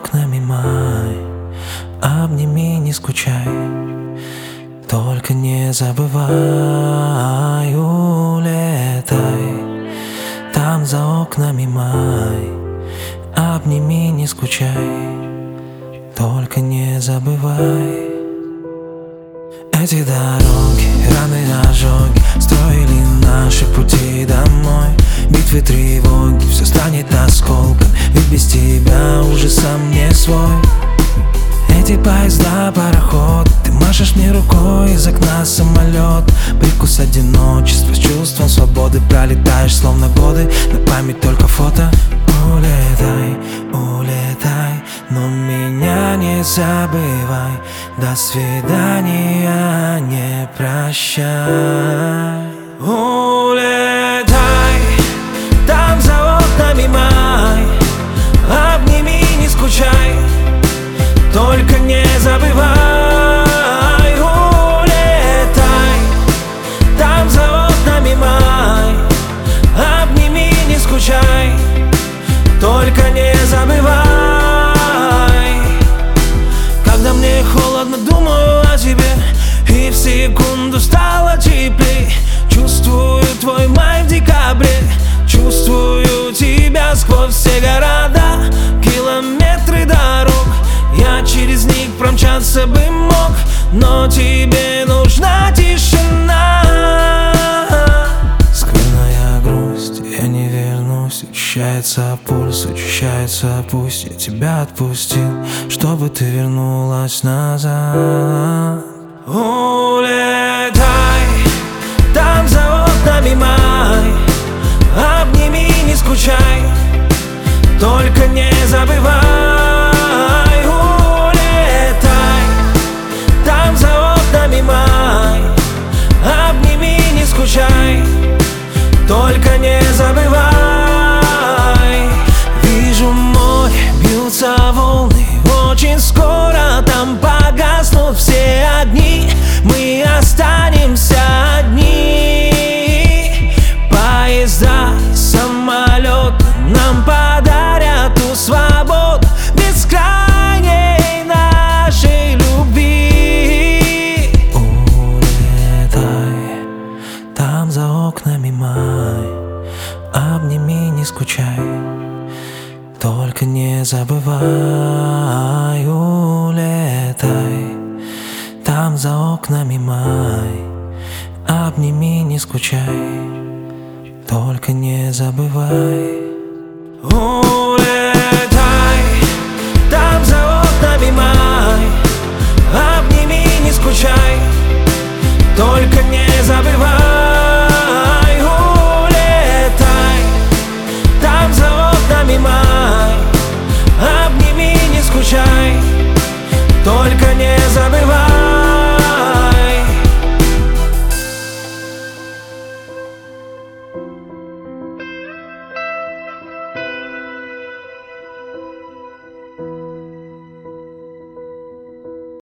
окнами май. Обними, не скучай, только не забывай, улетай. Там за окнами май. Обними, не скучай, только не забывай. Эти дороги, раны, ожоги строили наши пути домой. Битвы, тревоги, все станет осколком, ведь без тебя уже сам не свой. Эти поезда, пароходы, ты машешь мне рукой, из окна самолет. Привкус одиночества с чувством свободы. Пролетаешь словно годы, на память только фото. Улетай, улетай, но меня не забывай. До свидания, не прощай. Улетай, там за окнами май. Обними, не скучай, только не забывай. Улетай, там за окнами май. Обними, не скучай, только не забывай. Когда мне холодно, думаю о тебе, и в секунду стало теплей. Чувствую твой май в декабре, чувствую тебя сквозь все города, километры дорог. Я через них промчаться бы мог, но тебе нужна тишина. Скрытая грусть, я не вернусь. Учащается пульс, учащается пусть. Я тебя отпустил, чтобы ты вернулась назад. Улетай, там за окнами май. Обними, не скучай, только не забывай.